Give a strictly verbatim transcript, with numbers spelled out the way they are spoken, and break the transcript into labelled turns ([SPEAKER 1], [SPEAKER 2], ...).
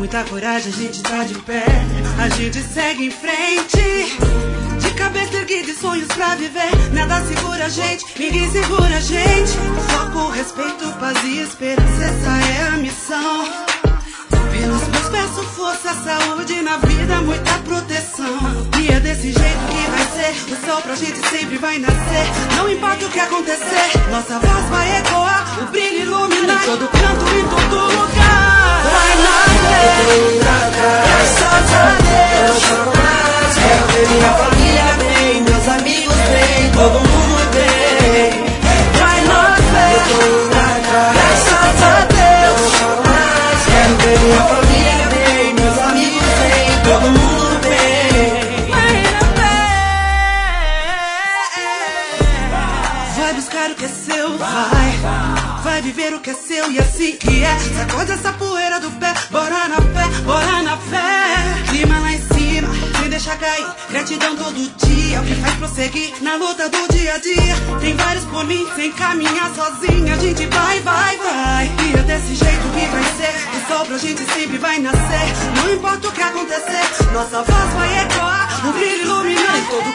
[SPEAKER 1] muita coragem, a gente tá de pé. A gente segue em frente, de cabeça erguida e sonhos pra viver. Nada segura a gente, ninguém segura a gente. Foco, respeito, paz e esperança, essa é a missão. Pelos meus peço força, saúde na vida, muita proteção. E é desse jeito que vai ser, o sol pra gente sempre vai nascer. Não importa o que acontecer, nossa voz vai ecoar, o brilho iluminar em todo canto, em todo lugar. Vai nascer, graças a Deus. Eu não choro mais, quero ver minha família bem, meus amigos bem, todo mundo bem. Vai nascer, graças a Deus. Eu não choro mais, quero ver minha família bem, meus amigos bem, todo mundo bem. Vai buscar o que é seu, vai. Vai viver o que é seu e assim que é. Sacode essa poeira do pé, bora na fé, bora na fé. Clima lá em cima, sem deixar cair. Gratidão todo dia, o que faz prosseguir na luta do dia a dia. Tem vários por mim, sem caminhar sozinha. A gente vai, vai, vai. E é desse jeito que vai ser. O sol pra gente sempre vai nascer. Não importa o que acontecer, nossa voz vai ecoar, o brilho iluminar em todo